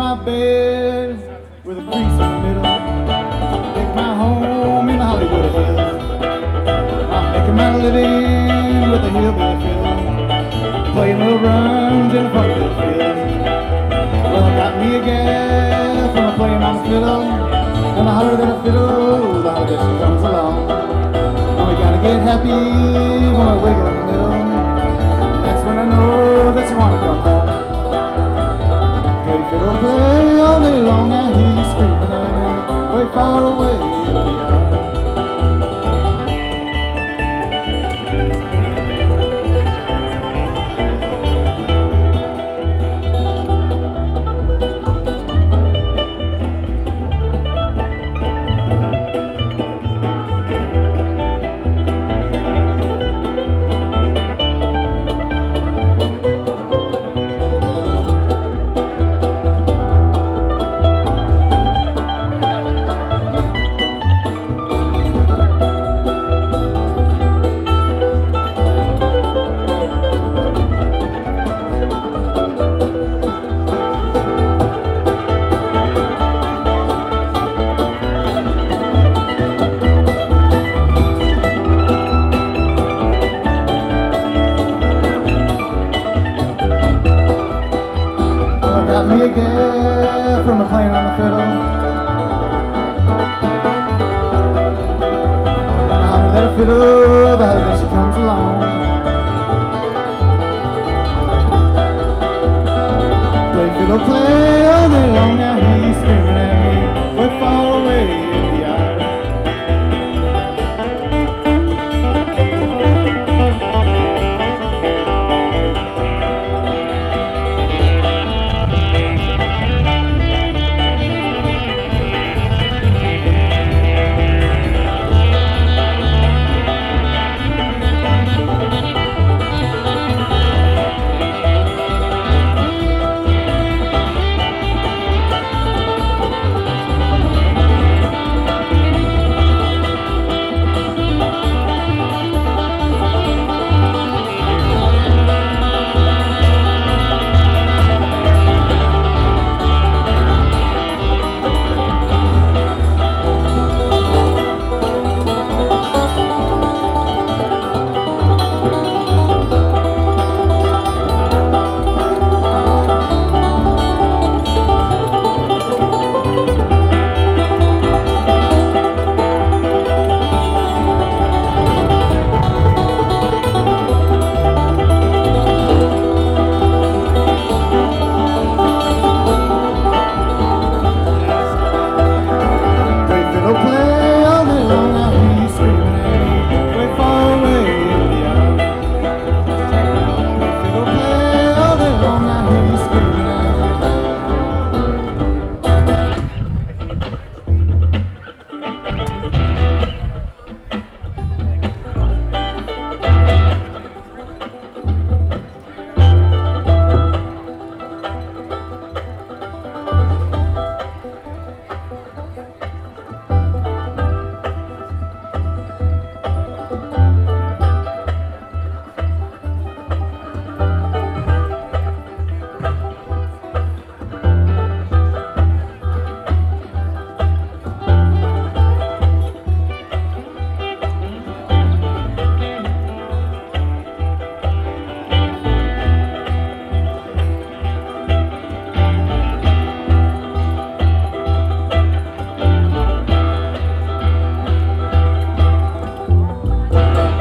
my bed with a crease in the middle. Make my home in the Hollywood Hills. I'm making my living with a hillbilly fiddle, playing little runs in the funky field. Well, I got me a gal from playing on the fiddle, and the hotter than a fiddle, the hotter she comes along. And we gotta get happy when we're wiggle in the middle. That's when I know that you wanna come home. Play fiddle, play all day long, and he's screaming at me way far away beyond. Got me a gal from playing on the fiddle, and the hotter that a fiddle, the hotter that she